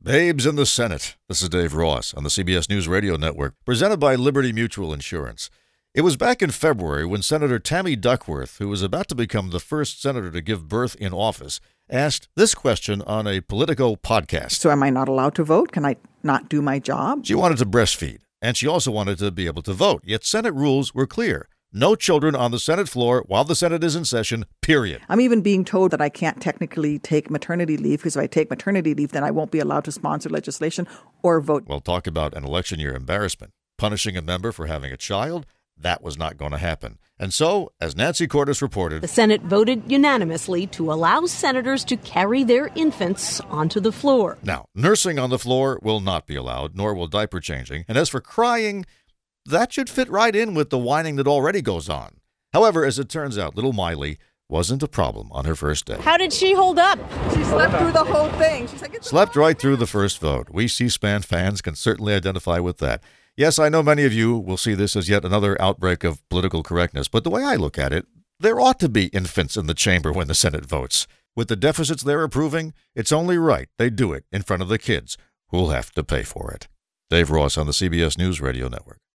Babes in the Senate. This is Dave Ross on the CBS News Radio Network, presented by Liberty Mutual Insurance. It was back in February when Senator Tammy Duckworth, who was about to become the first senator to give birth in office, asked this question on a Politico podcast. So am I not allowed to vote? Can I not do my job? She wanted to breastfeed, and she also wanted to be able to vote. Yet Senate rules were clear. No children on the Senate floor while the Senate is in session, period. I'm even being told that I can't technically take maternity leave because if I take maternity leave, then I won't be allowed to sponsor legislation or vote. Well, talk about an election year embarrassment. Punishing a member for having a child, that was not going to happen. And so, as Nancy Cordes reported, the Senate voted unanimously to allow senators to carry their infants onto the floor. Now, nursing on the floor will not be allowed, nor will diaper changing. And as for crying, that should fit right in with the whining that already goes on. However, as it turns out, little Miley wasn't a problem on her first day. How did she hold up? She slept through the whole thing. She's like, slept right through the first vote. We C-SPAN fans can certainly identify with that. Yes, I know many of you will see this as yet another outbreak of political correctness, but the way I look at it, there ought to be infants in the chamber when the Senate votes. With the deficits they're approving, it's only right they do it in front of the kids who'll have to pay for it. Dave Ross on the CBS News Radio Network.